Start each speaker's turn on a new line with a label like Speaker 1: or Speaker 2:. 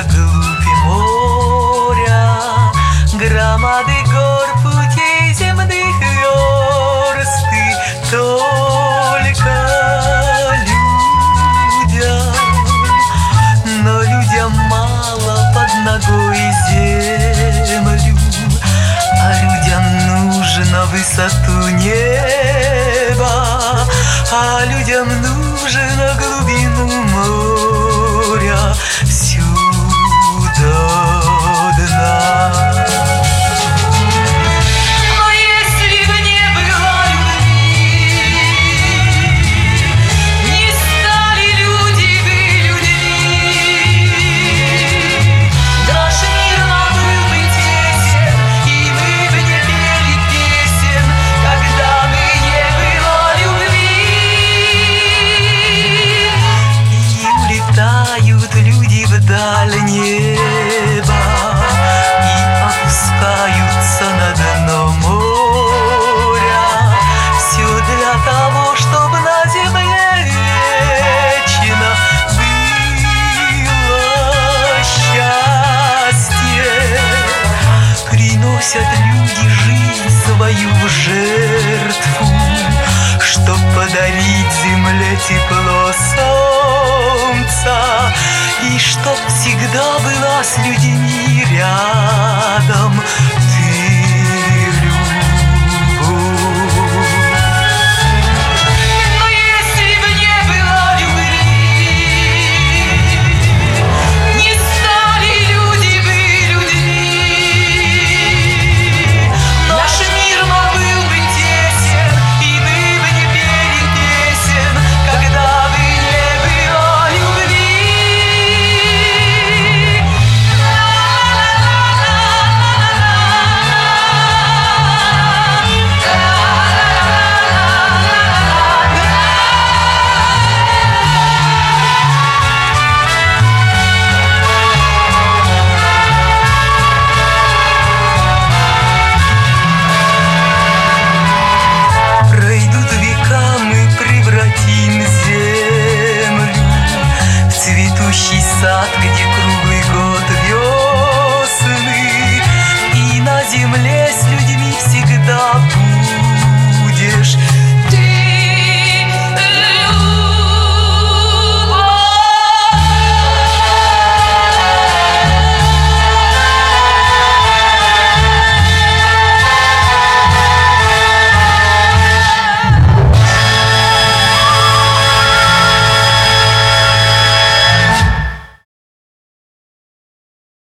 Speaker 1: глубь моря, громады гор, путей земных версты, только людям. Но людям мало под ногой землю, а людям нужно высоту неба, а людям нужно глубину моря, всю до дна. Но если б не было любви, не стали люди бы людьми. Наш мир нам был бы тесен, и мы бы не пели песен, когда бы не было любви. И улетают люди вдаль неба и опускаются на дно моря. Все для того, чтобы на земле вечно было счастье. Приносят люди жизнь свою в жертву, чтоб подарить земле тепло солнца, и чтоб всегда была с людьми рядом